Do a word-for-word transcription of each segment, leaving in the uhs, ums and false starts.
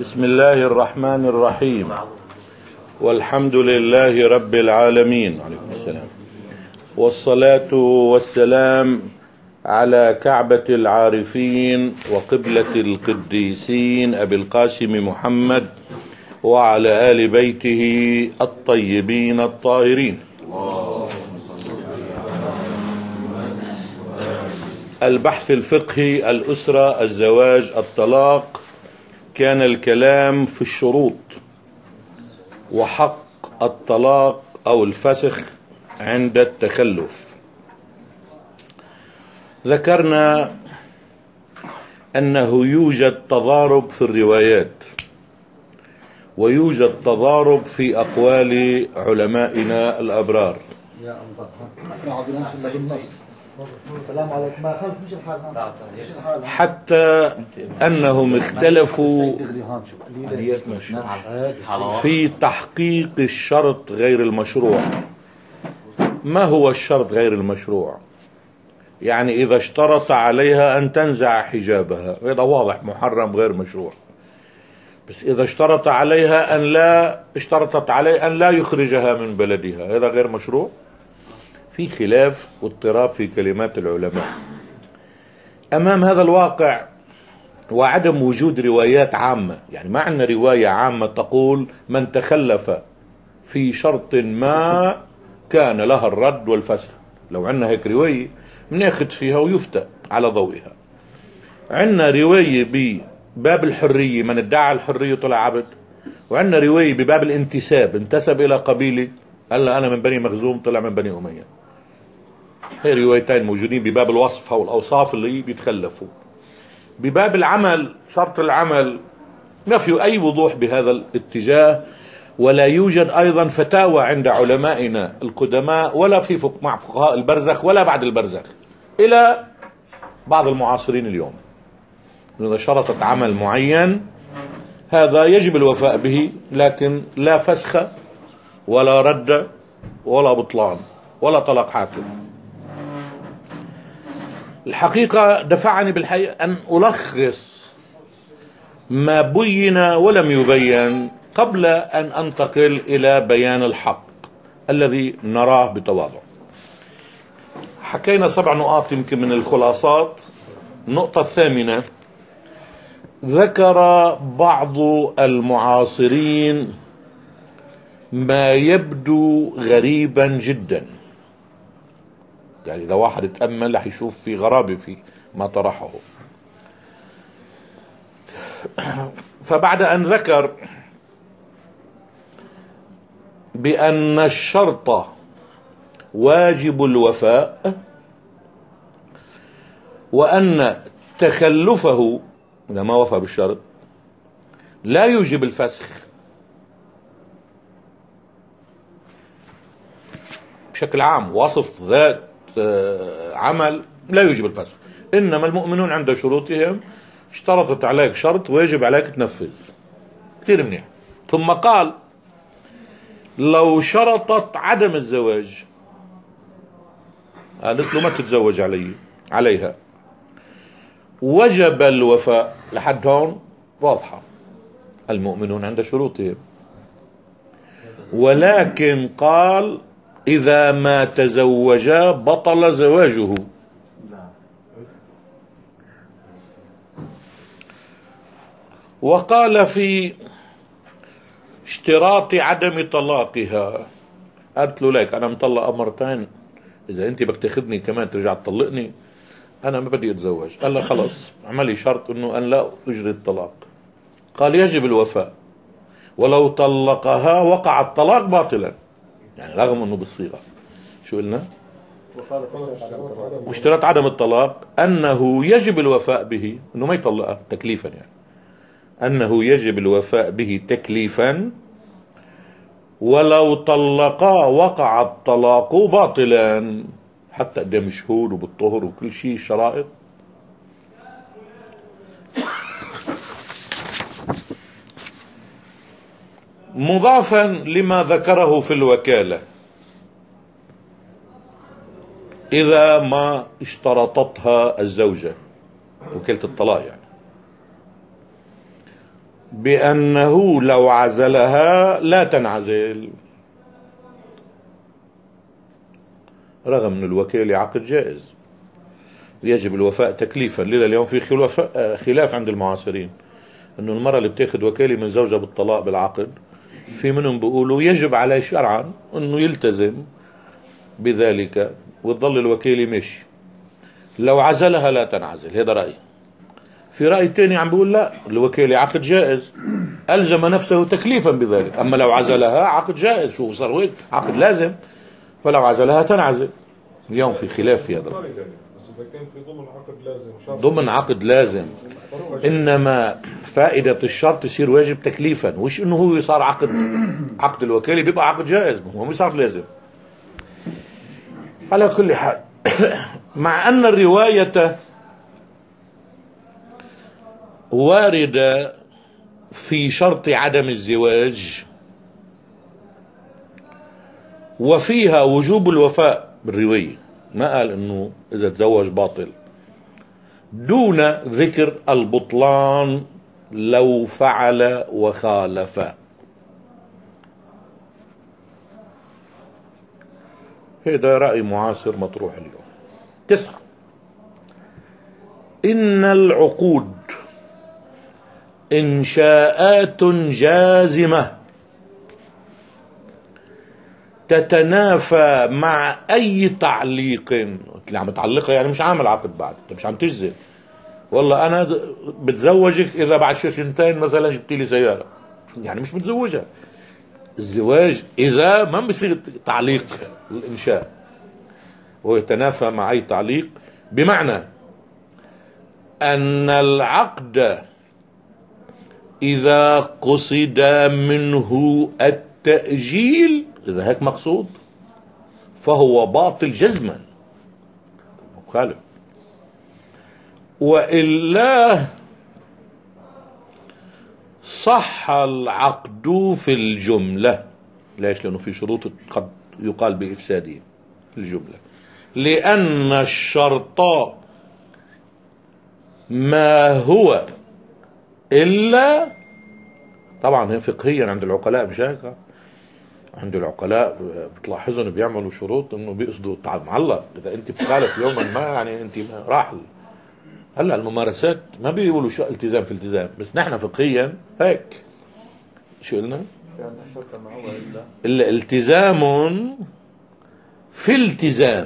بسم الله الرحمن الرحيم، والحمد لله رب العالمين، عليكم السلام، والصلاة والسلام على كعبة العارفين وقبلة القديسين أبي القاسم محمد وعلى آل بيته الطيبين الطاهرين. البحث الفقهي، الأسرة، الزواج، الطلاق. كان الكلام في الشروط وحق الطلاق أو الفسخ عند التخلف. ذكرنا أنه يوجد تضارب في الروايات، ويوجد تضارب في أقوال علمائنا الأبرار. يا الله السلام عليكم. ما خلف مش الحال، حتى أنهم اختلفوا في تحقيق الشرط غير المشروع. ما هو الشرط غير المشروع؟ يعني إذا اشترط عليها أن تنزع حجابها، هذا واضح محرم غير مشروع. بس إذا اشترط عليها أن لا اشترطت عليه أن لا يخرجها من بلدها، هذا غير مشروع. في خلاف واضطراب في كلمات العلماء. أمام هذا الواقع وعدم وجود روايات عامة، يعني ما عندنا رواية عامة تقول من تخلف في شرط ما كان لها الرد والفسخ. لو عندنا هيك رواية بناخذ فيها ويفتى على ضوئها. عندنا رواية بباب الحرية، من ادعى الحرية طلع عبد، وعندنا رواية بباب الانتساب، انتسب إلى قبيلة قال أنا من بني مخزوم طلع من بني أمية. هي روايتين موجودين بباب الوصف أو الأوصاف اللي بيتخلفوا. بباب العمل، شرط العمل ما في أي وضوح بهذا الاتجاه، ولا يوجد أيضا فتاوى عند علمائنا القدماء ولا في فق مع فقهاء البرزخ ولا بعد البرزخ إلى بعض المعاصرين اليوم. إذا شرطت عمل معين هذا يجب الوفاء به، لكن لا فسخ ولا رد ولا بطلان ولا طلاق حاكم. الحقيقة دفعني بالحقيقة أن ألخص ما بين ولم يبين قبل أن أنتقل إلى بيان الحق الذي نراه بتواضع. حكينا سبع نقاط يمكن من الخلاصات. النقطة الثامنة، ذكر بعض المعاصرين ما يبدو غريبا جدا، يعني إذا واحد اتأمل رح يشوف في غرابة في ما طرحه. فبعد أن ذكر بأن الشرط واجب الوفاء، وأن تخلفه إذا ما وفى بالشرط لا يوجب الفسخ، بشكل عام وصف ذات عمل لا يوجب الفسخ، إنما المؤمنون عند شروطهم، اشترطت عليك شرط ويجب عليك تنفذ. كثير منيح. ثم قال لو شرطت عدم الزواج، قالت له ما تتزوج علي عليها، وجب الوفاء. لحد هون واضحة، المؤمنون عند شروطهم. ولكن قال إذا ما تزوجا بطل زواجه. وقال في اشتراط عدم طلاقها، قالت له ليك أنا مطلقة مرتين، إذا أنت بدك تاخذني كمان ترجع تطلقني أنا ما بدي أتزوج. قال له خلص اعملي شرط إنه أن لا أجري الطلاق. قال يجب الوفاء، ولو طلقها وقع الطلاق باطلا، يعني رغم أنه بالصيغة. شو قلنا؟ واشتراط عدم الطلاق أنه يجب الوفاء به، أنه ما يطلقها تكليفا، يعني أنه يجب الوفاء به تكليفا، ولو طلقا وقع الطلاق باطلا، حتى قدام شهود وبالطهر وكل شيء الشرائط. مضافا لما ذكره في الوكالة، إذا ما اشترطتها الزوجة، وكالة الطلاق يعني، بأنه لو عزلها لا تنعزل، رغم أن الوكالة عقد جائز يجب الوفاء تكليفا. لذا اليوم في خلاف عند المعاصرين أنه المرأة اللي بتاخد وكالة من زوجها بالطلاق بالعقد، في منهم بيقولوا يجب عليه شرعا أنه يلتزم بذلك وتظل الوكالة ماشي، لو عزلها لا تنعزل. هذا رأي. في رأي تاني عم بيقول لا، الوكالة عقد جائز ألزم نفسه تكليفا بذلك، أما لو عزلها عقد جائز، شو صار هيك عقد لازم، فلو عزلها تنعزل. اليوم في خلاف في هذا. بس إذا كان في ضمن عقد لازم، ضمن عقد لازم، إنما فائدة الشرط يصير واجب تكليفا، وش إنه هو صار عقد عقد الوكالة بيبقى عقد جائز، هو مش صار لازم. على كل حال مع أن الرواية واردة في شرط عدم الزواج وفيها وجوب الوفاء بالرواية، ما قال انه اذا تزوج باطل، دون ذكر البطلان لو فعل وخالف. هذا رأي معاصر مطروح اليوم. تسعة، إن العقود إنشاءات جازمة تتنافى مع أي تعليق. اللي عم تعلقها يعني مش عامل عقد بعد، انت مش عم تجزم. والله أنا بتزوجك إذا بعد شي سنتين مثلا جبتي لي سيارة، يعني مش بتزوجها. الزواج إذا ما بصير تعليق الإنشاء ويتنافى مع أي تعليق، بمعنى أن العقد إذا قصد منه التأجيل، إذا هيك مقصود، فهو باطل جزما مخالف، وإلا صح العقد في الجملة. ليش؟ لأنه في شروط قد يقال بإفساده في الجملة، لأن الشرط ما هو إلا، طبعا فقهيا عند العقلاء مش هيك، عند العقلاء بتلاحظوا انه بيعملوا شروط انه بيقصدوا معلق، اذا انت بتخالف يوما ما يعني انت راح. هلا الممارسات ما بيقولوا شو التزام في التزام، بس نحن فقهيا هيك شو قلنا؟ الا التزام في التزام.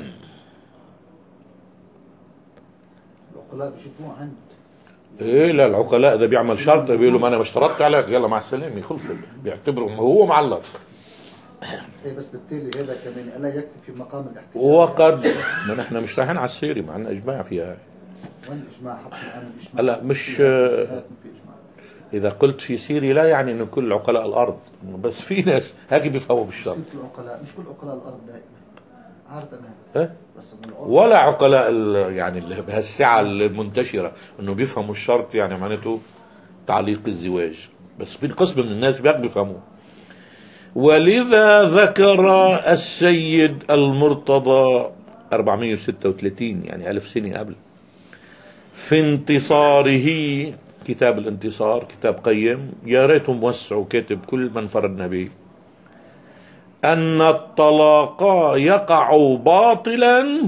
العقلاء بيشوفوه عند ايه لا، العقلاء اذا بيعمل شرط بيقولوا ما انا ما اشترطت عليك يلا مع السلامه خلصت، بيعتبروا هو معلق. ايه بس بالتالي هذا كمان الا يكفي في مقام الاحتجاج. وقد ما نحن مش رايحين على السيري، معنا اجماع فيها. وين الاجماع؟ حتى الان الاجماع لا مش اذا قلت في سيري لا يعني انه كل عقلاء الارض، بس في ناس هيك بيفهموا بالشرط. العقلاء مش كل عقلاء الارض دائما عادة إيه؟ ولا عقلاء يعني بهالسعة المنتشرة انه بيفهموا الشرط يعني معناته تعليق الزواج، بس في قسم من الناس بيفهموا. ولذا ذكر السيد المرتضى أربعمئة وستة وثلاثين يعني ألف سنة قبل في انتصاره، كتاب الانتصار كتاب قيم يا ريته موسع وكاتب كل من فرضنا به، أن الطلاق يقع باطلا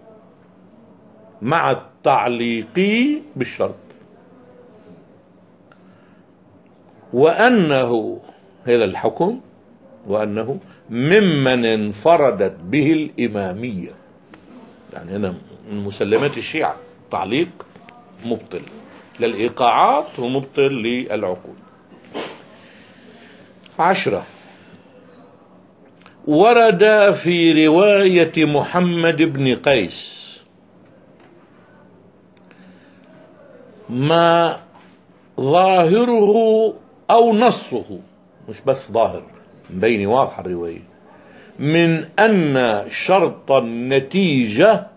مع التعليق بالشرط، وأنه هذا الحكم وأنه ممن انفردت به الإمامية. يعني هنا من مسلمات الشيعة تعليق مبطل للإيقاعات ومبطل للعقود. عشرة، ورد في رواية محمد بن قيس ما ظاهره أو نصه، مش بس ظاهر، مبيني واضحة الرواية، من أن شرط النتيجة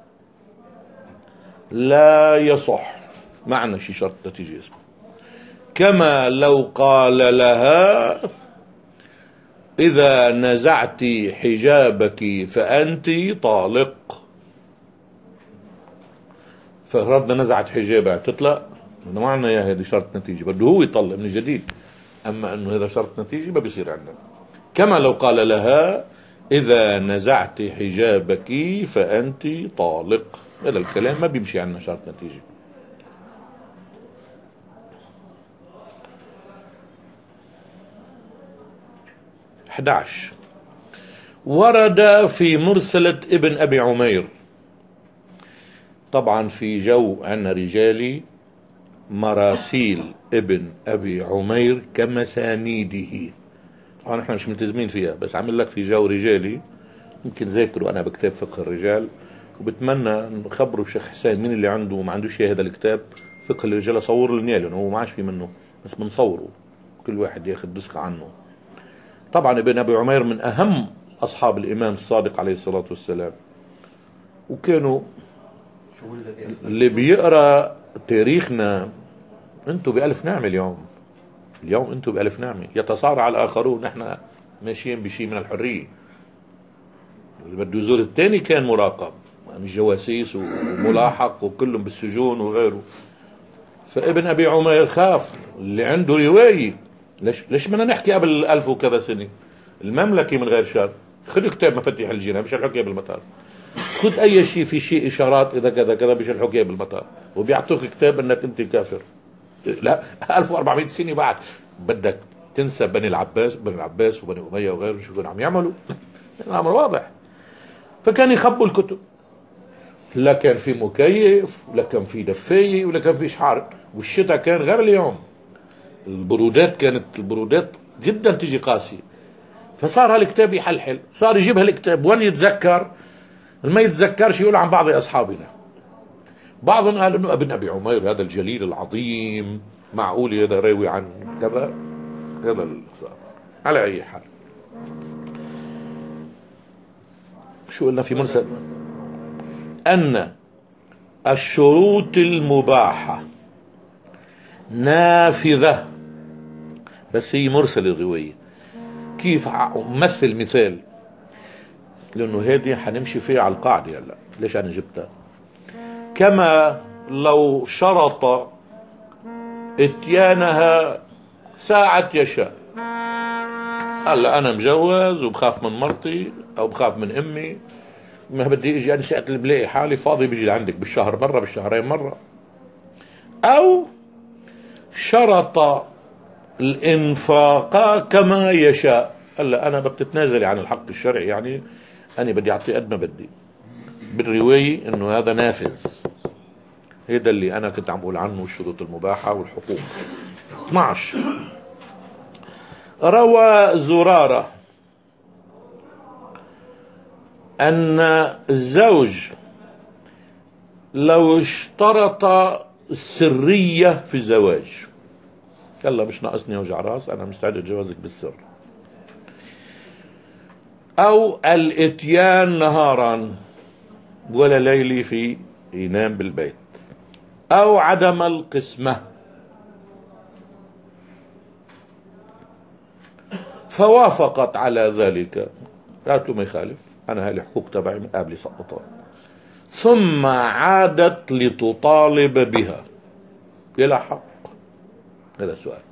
لا يصح. معنى شي شرط نتيجة اسمه كما لو قال لها إذا نزعت حجابك فأنت طالق، فأردنا نزعت حجابها تطلق، معنى يا هذه شرط نتيجة، بده هو يطلق من جديد، أما أنه هذا شرط نتيجة ما بيصير عندنا. كما لو قال لها إذا نزعت حجابك فأنت طالق، هذا الكلام ما بيمشي عندنا شرط نتيجة. أحد عشر ورد في مرسلة ابن أبي عمير، طبعا في جو عنا رجالي مراسيل ابن أبي عمير كمسانيده، طبعا احنا مش ملتزمين فيها، بس عامل لك في جو رجالي ممكن ذاكروا أنا بكتاب فقه الرجال، وبتمنى نخبروا الشيخ حسين مين اللي عنده وما عندوش هذا الكتاب فقه الرجال أصور لنا لأنه هو ما عادش في منه، بس بنصوره كل واحد ياخذ نسخة عنه. طبعا ابن أبي عمير من أهم أصحاب الإمام الصادق عليه الصلاة والسلام، وكانوا اللي بيقرأ تاريخنا انتوا بألف نعمة اليوم، اليوم انتوا بألف نعمة، يتصارع الآخرون، نحن ماشيين بشيء من الحرية. اللي بده يزور الثاني كان مراقب، يعني جواسيس وملاحق وكلهم بالسجون وغيره. فابن أبي عمير خاف اللي عنده رواية، ليش ليش بدنا نحكي قبل ألف وكذا سنة المملكة من غير شر، خذ كتاب مفاتيح الجنان بيشرحوك اياه بالمطار، خذ اي شيء في شيء اشارات اذا كذا كذا بيشرحوك اياه بالمطار، وبيعطوك كتاب انك انت كافر. لا ألف وأربعمئة سنة بعد بدك تنسى بني العباس بني العباس وبني أمية وغيرهم شو كانوا عم يعملوا؟ الامر واضح. فكان يخبوا الكتب، لا كان في مكيف ولا كان في دفاية ولا كان في شحار، والشتاء كان غير اليوم، البرودات كانت البرودات جدا تجي قاسية. فصار هالكتاب يحلحل، صار يجيب هالكتاب وين يتذكر، ما يتذكرش يقول عن بعض أصحابنا. بعضهم قال انه ابن ابي عمير هذا الجليل العظيم معقول هذا راوي عن كذا، هذا الصار. على اي حال شو قلنا في مرسل؟ ان الشروط المباحة نافذة، بس هي مرسل الرواية. كيف؟ مثل مثال، لانه هذه حنمشي فيها على القاعدة هلا. ليش انا جبتها؟ كما لو شرط اتيانها ساعة يشاء، هلا انا مجوز وبخاف من مرتي او بخاف من امي، ما بدي اجي انا ساعة اللي بلاقي حالي فاضي بيجي لعندك بالشهر مرة بالشهرين مرة. او شرط الانفاق كما يشاء، هلا انا بتتنازلي عن الحق الشرعي، يعني انا بدي اعطي قد ما بدي. بالرواية انه هذا نافذ، هذا اللي انا كنت عم بقول عنه الشروط المباحة والحقوق. اثني عشر روى زرارة ان الزوج لو اشترط السرية في الزواج، يلا مش ناقصني وجع راس انا مستعد اتجوزك بالسر، او الاتيان نهارا ولا ليلي في ينام بالبيت، او عدم القسمة، فوافقت على ذلك قالت له ما يخالف، انا هاي الحقوق تبعي من قبل سقطها، ثم عادت لتطالب بها بلا حق. هذا سؤال.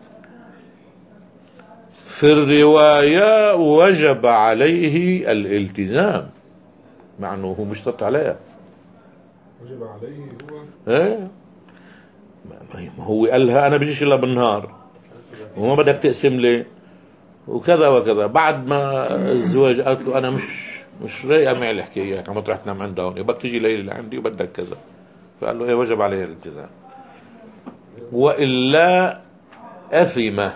في الرواية وجب عليه الالتزام، مع انه هو مشترط عليها، وجب عليه هو ايه ما هو قال لها انا بجيش الا بالنهار وما بدك تقسم لي وكذا وكذا. بعد ما الزواج قالت له انا مش مش رايقه معي الحكايه، عم تروح تنام عند هون، بدك تيجي ليلة لعندي وبدك كذا. فقال له ايه وجب عليه الالتزام، والا اثمه.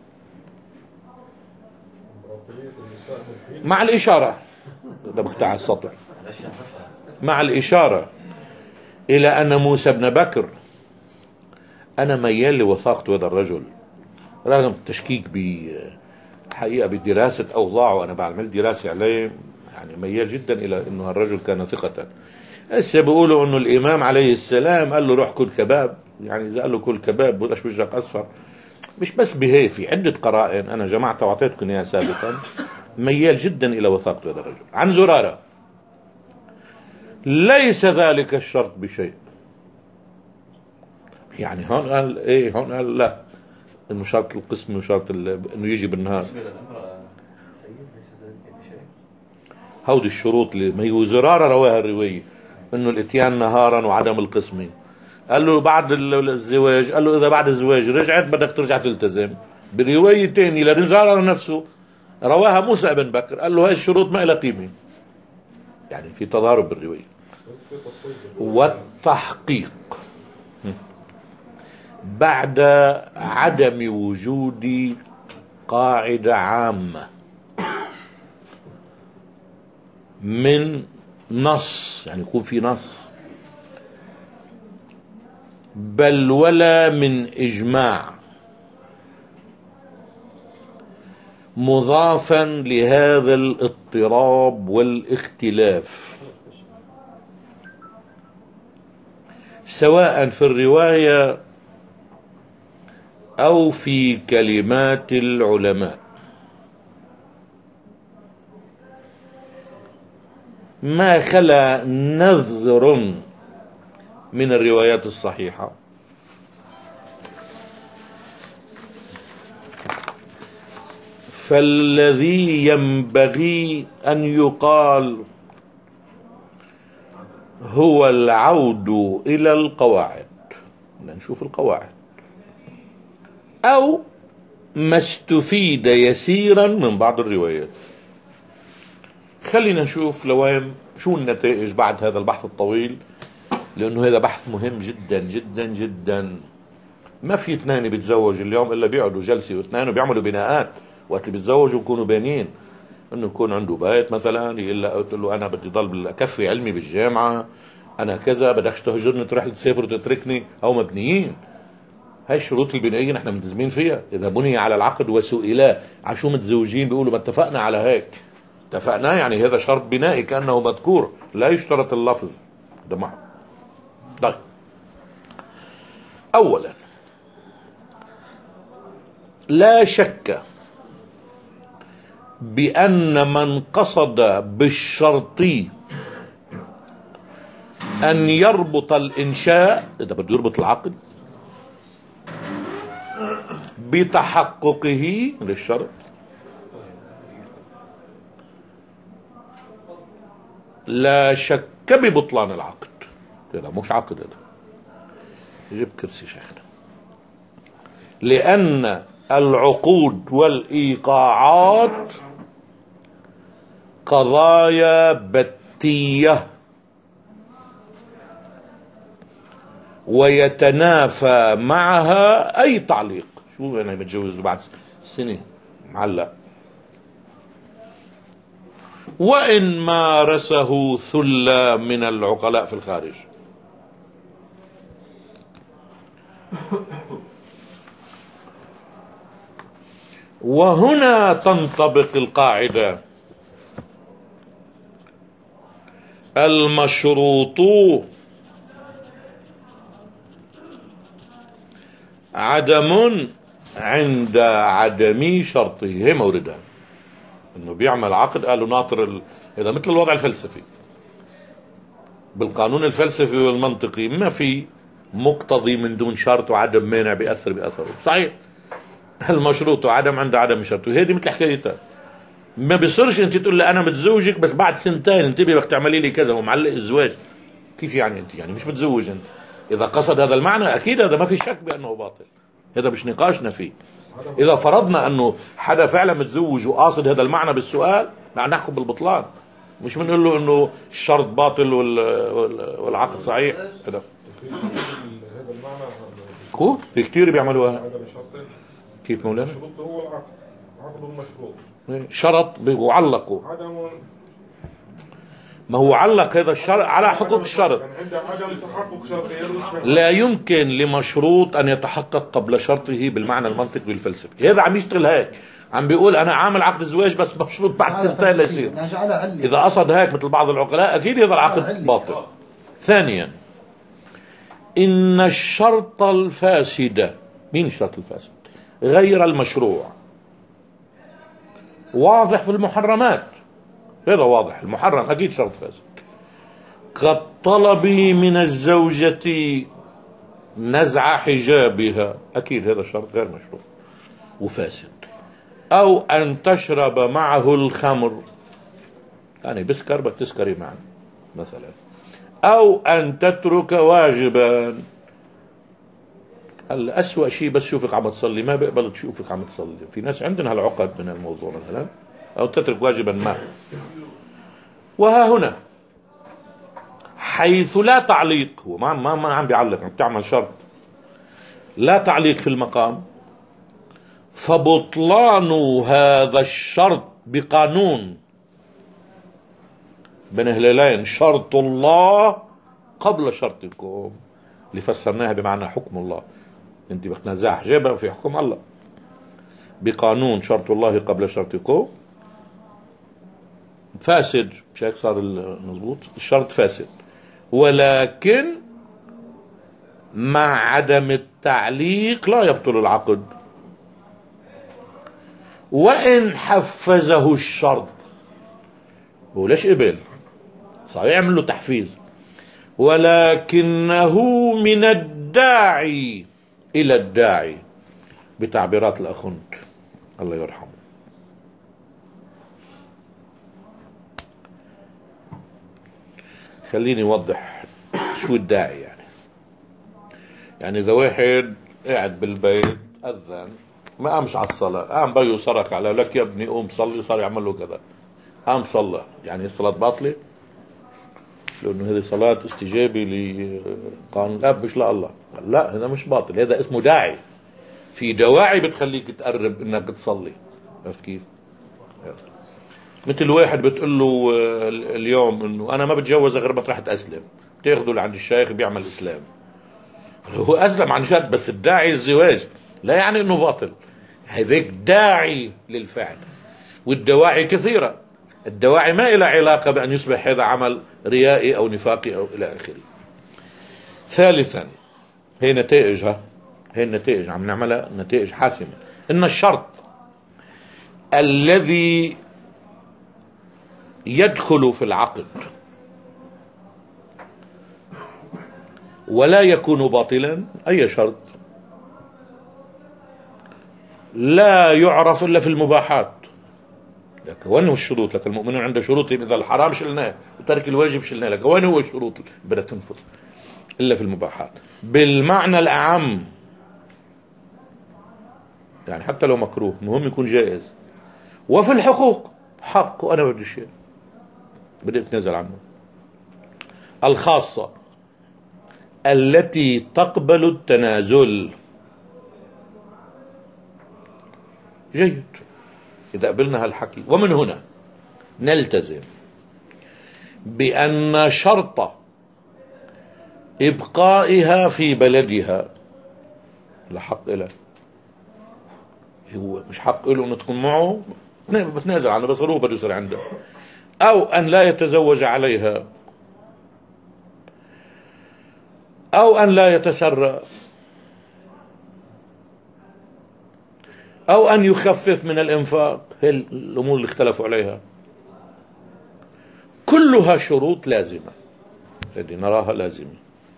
مع الاشاره ده بقطع السطر، مع الاشاره الى ان موسى بن بكر انا ميال لوثاقة هذا الرجل رغم التشكيك بحقيقة بدراسة اوضاعه، انا بعمل دراسة عليه، يعني ميال جدا الى انه الرجل كان ثقة. هسه بيقولوا انه الامام عليه السلام قال له روح كل كباب، يعني اذا قال له كل كباب بلاش وجهك اصفر. مش بس بهي، في عدة قرائن انا جمعتها واعطيتكم اياها سابقا، ميال جدا الى وثاقة هذا الرجل. عن زرارة ليس ذلك الشرط بشيء، يعني هون قال ايه، هون قال لا، انه شرط القسم وشرط انه يجي بالنهار. هودي الشروط اللي ما هي زرارة رواها الرواية انه الاتيان نهارا وعدم القسم. قال له بعد الزواج، قال له اذا بعد الزواج رجعت بدك ترجع تلتزم. برواية تانية لزرارة نفسه رواها موسى بن بكر قال له هاي الشروط ما لها قيمة. يعني في تضارب بالرواية. والتحقيق بعد عدم وجود قاعدة عامة من نص، يعني يكون في نص، بل ولا من إجماع مضافا لهذا الاضطراب والاختلاف، سواء في الرواية أو في كلمات العلماء، ما خلا نذر من الروايات الصحيحة فالذي ينبغي أن يقال هو العود إلى القواعد. نشوف القواعد أو ما استفيد يسيرا من بعض الروايات. خلينا نشوف لوين شو النتائج بعد هذا البحث الطويل، لأنه هذا بحث مهم جدا جدا جدا. ما في اثنين بيتزوج اليوم إلا بيقعدوا جلسة واثنين وبيعملوا بناءات. وقت اللي بيتزوجوا يكونوا بانين، انه يكون عنده بيت مثلا، يقول له قلت له انا بدي ضل اكفي علمي بالجامعه، انا كذا، بدكش تهجرني تروح تسافر وتتركني، او مبنيين. هاي الشروط البنائيه نحن ملتزمين فيها. اذا بني على العقد وسئلا على شو متزوجين بيقولوا ما اتفقنا على هيك. اتفقنا يعني هذا شرط بنائي كانه مذكور، لا يشترط اللفظ ده معه. طيب، اولا لا شك بأن من قصد بالشرط أن يربط الإنشاء، إذا بده يربط العقد، بتحققه للشرط، لا شك ببطلان العقد. هذا مش عقد، هذا جيب كرسي شيخنا. لأن العقود والإيقاعات قضايا بتية ويتنافى معها أي تعليق. شو أنا متجوز بعد سنة معلق، وإن مارسه ثلة من العقلاء في الخارج. وهنا تنطبق القاعدة: المشروط عدم عند عدم شرطه. هي موردها انه بيعمل عقد، قالوا ناطر ال... اذا مثل الوضع الفلسفي بالقانون الفلسفي والمنطقي، ما في مقتضي من دون شرط وعدم مانع بيأثر بأثره. صحيح المشروط وعدم عند عدم شرطه، هذه مثل حكايتها. ما بيصيرش انت تقول لي انا متزوجك بس بعد سنتين انتبهي بدك تعملي لي كذا ومعلق الزواج. كيف يعني انت يعني مش متزوج انت؟ اذا قصد هذا المعنى اكيد هذا ما في شك بانه باطل، هذا مش نقاشنا فيه. اذا فرضنا انه حدا فعلا متزوج وقاصد هذا المعنى بالسؤال، لا نحكم بالبطلان، مش بنقول له انه الشرط باطل والعقد صحيح. هذا هذا المعنى كو في كثير بيعملوها. كيف مولانا؟ الشروط هو العقد، عقد المشروط شرط بيعلقوا عدم، ما هو علق هذا الشرط على حقوق الشرط. يعني عند عدم تحقق شرطه لا يمكن لمشروط أن يتحقق قبل شرطه بالمعنى المنطقي الفلسفي. هذا عم يشتغل هيك، عم بيقول أنا عامل عقد الزواج بس مشروط بعد سنتين ليصير. إذا قصد هيك مثل بعض العقلاء أكيد هذا العقد باطل. ثانيا، إن الشرط الفاسد، مين الشرط الفاسد؟ غير المشروع، واضح في المحرمات. هذا واضح، المحرم أكيد شرط فاسد. كالطلب من الزوجة نزع حجابها، أكيد هذا شرط غير مشروع. وفاسد. أو أن تشرب معه الخمر، يعني بسكر بتسكري معه مثلا. أو أن تترك واجبا، الأسوأ شيء بس شوفك عم تصلي ما بقبل تشوفك عم تصلي، في ناس عندنا هالعقد من الموضوع مثلا. أو تترك واجبا ما. وها هنا حيث لا تعليق، هو ما ما, ما عم بيعلق، عم تعمل شرط لا تعليق في المقام، فبطلان هذا الشرط بقانون بين هلالين، شرط الله قبل شرطكم، اللي فسرناها بمعنى حكم الله. انت بتنازع حجابها في حكم الله، بقانون شرط الله قبل شرطكم فاسد. مش هيك صار المضبوط؟ الشرط فاسد، ولكن مع عدم التعليق لا يبطل العقد. وإن حفزه الشرط، هو ليش قبل؟ صار يعمل له تحفيز، ولكنه من الداعي إلى الداعي، بتعبيرات الأخنت الله يرحمه. خليني أوضح شو الداعي. يعني يعني إذا واحد قاعد بالبيت أذن ما قامش على الصلاة، قام بيو سرك على لك يا ابني قوم صلي، صار يعمل له كذا، قام صلى، يعني الصلاة باطلة؟ لأنه هذه صلاة استجابة لقانون الأب مش لا الله. لا، هذا مش باطل، هذا اسمه داعي، في دواعي بتخليك تقرب انك تصلي. عرفت كيف؟ مثل واحد بتقول له اليوم انه انا ما بتجوز غير بطرح اسلم، بتاخذه لعند الشيخ بيعمل اسلام، هو اسلم عن جد، بس الداعي الزواج لا يعني انه باطل، هذاك داعي للفعل. والدواعي كثيرة، الدواعي ما إلى علاقة بأن يصبح هذا عمل ريائي أو نفاقي أو إلى آخره. ثالثا، هي نتائجها، هي النتائج عم نعملها نتائج حاسمة. إن الشرط الذي يدخل في العقد ولا يكون باطلا، أي شرط، لا يعرف إلا في المباحات. لك وين هو الشروط؟ لك المؤمنون عنده شروط، إذا الحرام شلناه وترك الواجب شلناه، لك وين هو الشروط بدها تنفذ؟ إلا في المباحات بالمعنى الأعم، يعني حتى لو مكروه مهم يكون جائز. وفي الحقوق حق وأنا بدي شيء بدي أتنازل عنه. الخاصة التي تقبل التنازل، جيد إذا قبلنا هالحكي. ومن هنا نلتزم بأن شرط إبقائها في بلدها لحق إله، هو مش حق له أن تكون معه، بتنازل عنه بس هو بده يصير عنده. أو أن لا يتزوج عليها، أو أن لا يتسرى، أو أن يخفف من الإنفاق. هي الأمور اللي اختلفوا عليها كلها شروط لازمة، هذه نراها لازمة،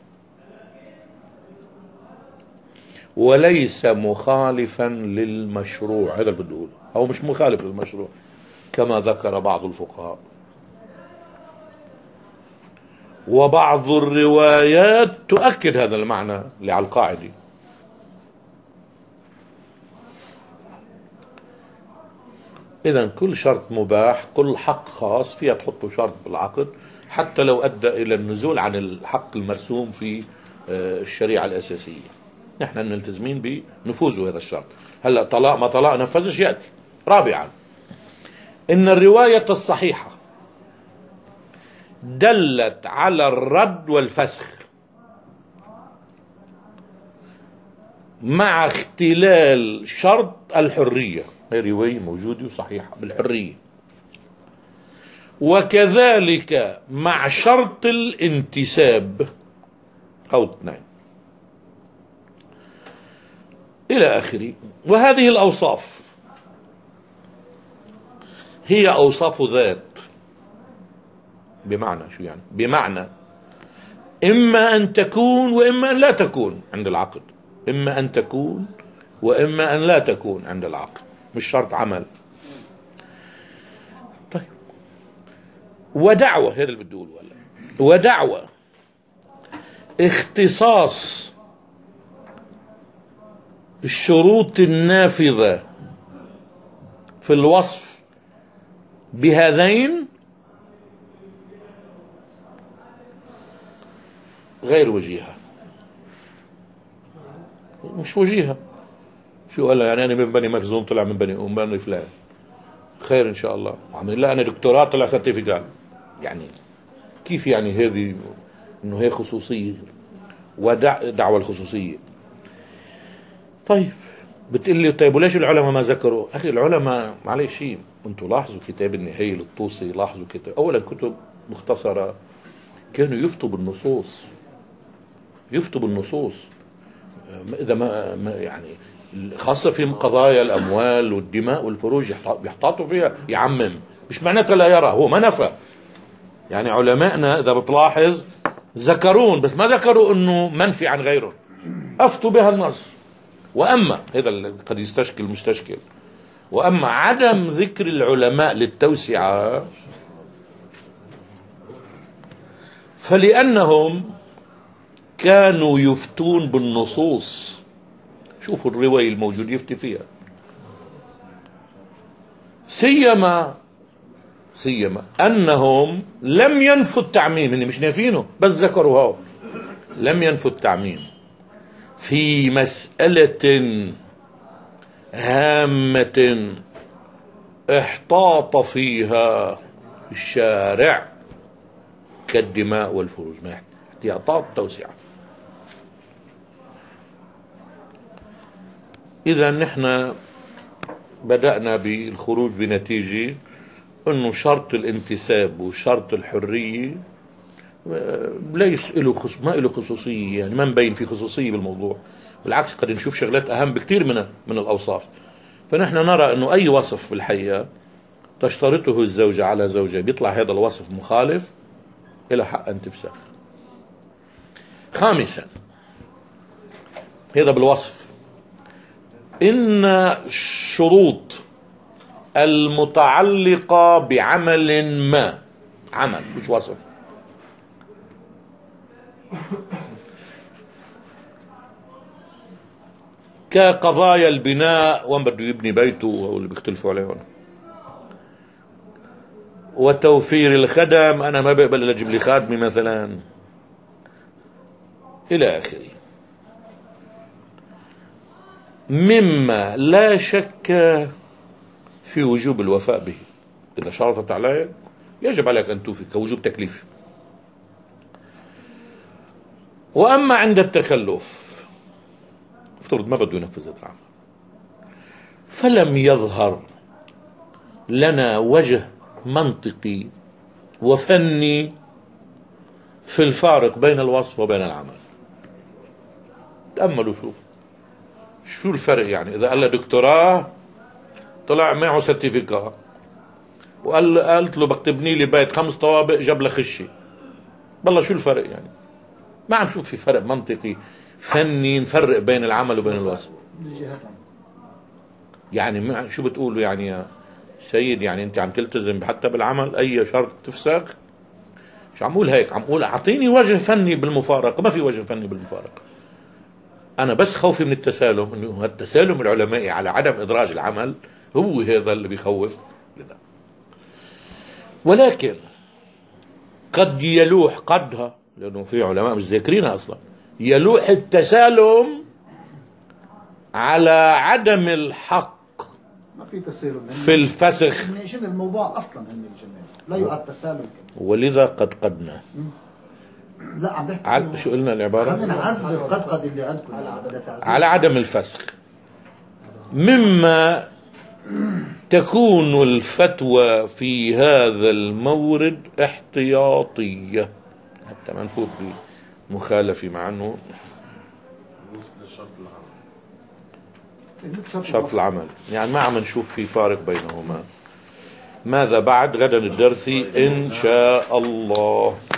وليس مخالفا للمشروع. هذا اللي بدي أقوله، أو مش مخالف للمشروع كما ذكر بعض الفقهاء. وبعض الروايات تؤكد هذا المعنى اللي على القاعدة. إذن كل شرط مباح، كل حق خاص فيها تحطوا شرط بالعقد، حتى لو أدى إلى النزول عن الحق المرسوم في الشريعة الأساسية، نحن ملتزمين بنفوذ هذا الشرط. هلا طلاق ما طلاق نفذش يأتي. رابعا، إن الرواية الصحيحة دلت على الرد والفسخ مع اختلال شرط الحرية. هي رواية موجودة وصحيحة بالحرية. وكذلك مع شرط الانتساب أو اثنين إلى آخره. وهذه الأوصاف هي أوصاف ذات، بمعنى شو يعني؟ بمعنى إما أن تكون وإما أن لا تكون عند العقد، إما أن تكون وإما أن لا تكون عند العقد، مش شرط عمل. طيب ودعوة، هذا اللي بدي أقوله هلا، ودعوة اختصاص الشروط النافذة في الوصف بهذين غير وجيهة، مش وجيهة. شو قال يعني أنا من بني مخزوم طلع من بني أم بني فلان، خير إن شاء الله، عمل لا أنا دكتوراه طلع سيرتيفيكات، يعني كيف يعني هذه إنه هي خصوصية ودعوة الخصوصية. طيب بتقول لي طيب وليش العلماء ما ذكروا؟ أخي العلماء معلش شيء، أنتوا لاحظوا كتاب النهاية للطوسي، لاحظوا كتاب أولا كتب مختصرة كانوا يفتوا بالنصوص، يفتوا بالنصوص إذا ما, ما يعني خاصة في قضايا الأموال والدماء والفروج يحتاطوا فيها، يعمم، مش معناتها لا يرى، هو ما نفى. يعني علمائنا إذا بتلاحظ ذكرون بس ما ذكروا إنه منفي عن غيره، أفتوا بها النص. وأما هذا اللي قد يستشكل مستشكل، وأما عدم ذكر العلماء للتوسعة فلأنهم كانوا يفتون بالنصوص. شوفوا الرواية الموجود يفتي فيها، سيما سيما أنهم لم ينفوا التعميم، إني مش نافينه بس ذكروا هاو، لم ينفوا التعميم في مسألة هامة احتاط فيها الشارع كالدماء والفروج، ما احتياطات توسعة. إذا نحن بدأنا بالخروج بنتيجة أنه شرط الانتساب وشرط الحرية ليس له خص... ما له خصوصية، يعني ما مبين في خصوصية بالموضوع، بالعكس قد نشوف شغلات أهم بكثير من من الأوصاف. فنحن نرى أنه أي وصف في الحقيقة تشترطه الزوجة على زوجها بيطلع هذا الوصف مخالف إلى حق أن تفسخ. خامسا هذا بالوصف، إن الشروط المتعلقة بعمل ما، عمل مش وصف، كقضايا البناء وين بده يبني بيته أو اللي بيختلفوا عليهم، وتوفير الخدم، أنا ما بقبل إلا أجيب لي خادمة مثلا، إلى آخره، مما لا شك في وجوب الوفاء به. إذا شرطت عليك يجب عليك أن توفي كوجوب تكليفي. وأما عند التخلف افترض ما بده ينفذ العمل فلم يظهر لنا وجه منطقي وفني في الفارق بين الوصف وبين العمل. تأملوا شوف شو الفرق، يعني إذا قال له دكتوراه طلع معه سيرتيفيكات وقال قالت له بكتبني لي بيت خمس طوابق جاب له خشي، بالله شو الفرق؟ يعني ما عم شوف في فرق منطقي فني نفرق بين العمل وبين الوصف. يعني شو بتقولوا يعني يا سيد، يعني انت عم تلتزم حتى بالعمل اي شرط تفسخ؟ مش عم اقول هيك، عم اقول اعطيني وجه فني بالمفارقه. ما في وجه فني بالمفارقه، انا بس خوفي من التسالم، انه التسالم العلمائي على عدم ادراج العمل هو هذا اللي بيخوف لذا. ولكن قد يلوح قدها، لانه في علماء مش ذاكرينها اصلا، يلوح التسالم على عدم الحق ما في تسالم في الفسخ، شنو الموضوع اصلا هم الجميع لا يؤد تسالم، ولذا قد قدنا. لا عم بحكي عل... شو قلنا العباره؟ خلينا نعزز قد قد اللي عندكم على عدم الفسخ، مما تكون الفتوى في هذا المورد احتياطيه حتى ما نفوت بمخالفه، مع انه شرط العمل يعني ما عم نشوف في فارق بينهما. ماذا بعد؟ غدا الدرس إن شاء الله.